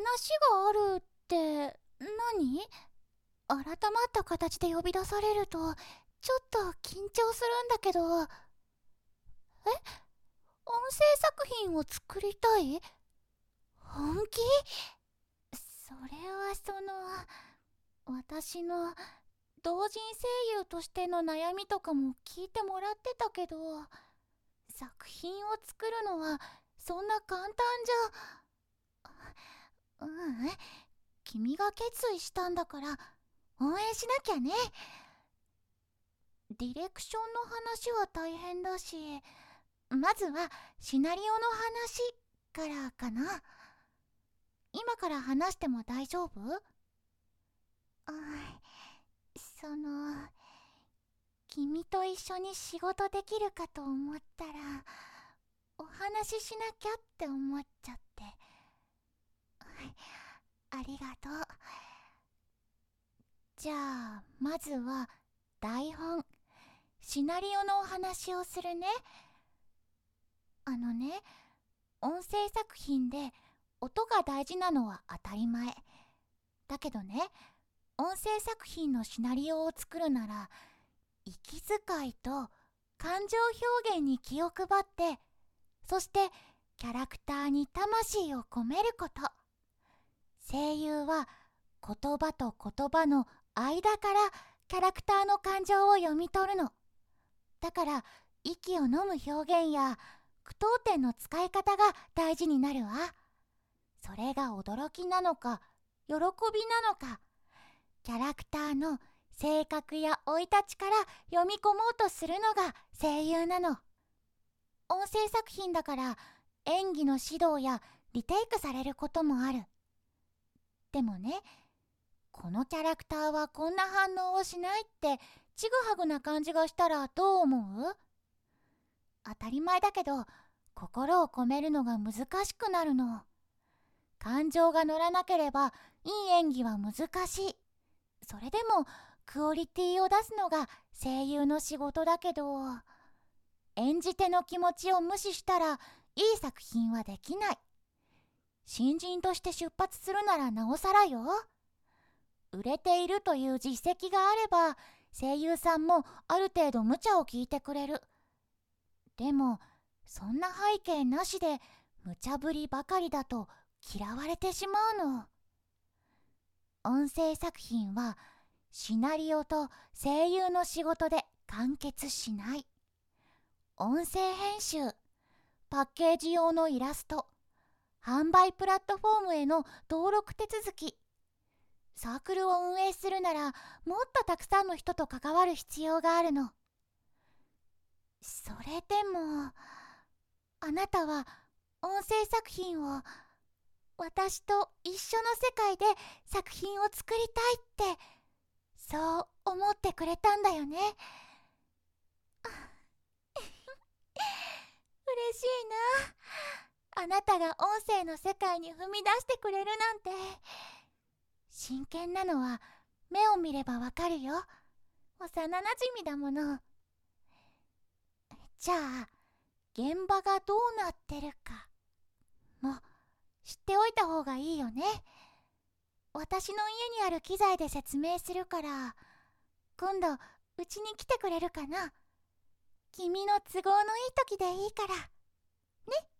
があるって何？改まった形で呼び出されるとちょっと緊張するんだけど。音声作品を作りたい？本気？それは私の同人声優としての悩みとかも聞いてもらってたけど、作品を作るのはそんな簡単じゃ。君が決意したんだから応援しなきゃね。ディレクションの話は大変だし、まずはシナリオの話からかな。今から話しても大丈夫？君と一緒に仕事できるかと思ったらお話ししなきゃって思っちゃって。ありがとう。じゃあまずは台本、シナリオのお話をするね。音声作品で音が大事なのは当たり前だけどね、音声作品のシナリオを作るなら息遣いと感情表現に気を配って、そしてキャラクターに魂を込めること。声優は言葉と言葉の間からキャラクターの感情を読み取るの。だから息を飲む表現や句読点の使い方が大事になるわ。それが驚きなのか喜びなのか、キャラクターの性格や生い立ちから読み込もうとするのが声優なの。音声作品だから演技の指導やリテイクされることもある。でもね、このキャラクターはこんな反応をしないってちぐはぐな感じがしたらどう思う？当たり前だけど心を込めるのが難しくなるの。感情が乗らなければいい演技は難しい。それでもクオリティを出すのが声優の仕事だけど、演じ手の気持ちを無視したらいい作品はできない。新人として出発するならなおさらよ。売れているという実績があれば声優さんもある程度無茶を聞いてくれる。でもそんな背景なしで無茶ぶりばかりだと嫌われてしまうの。音声作品はシナリオと声優の仕事で完結しない。音声編集、パッケージ用のイラスト、販売プラットフォームへの登録手続き、サークルを運営するならもっとたくさんの人と関わる必要があるの。それでもあなたは音声作品を私と一緒の世界で作品を作りたいってそう思ってくれたんだよね。嬉しいな。あなたが音声の世界に踏み出してくれるなんて。真剣なのは目を見ればわかるよ。幼なじみだもの。じゃあ現場がどうなってるかも知っておいた方がいいよね。私の家にある機材で説明するから、今度うちに来てくれるかな。君の都合のいい時でいいからね。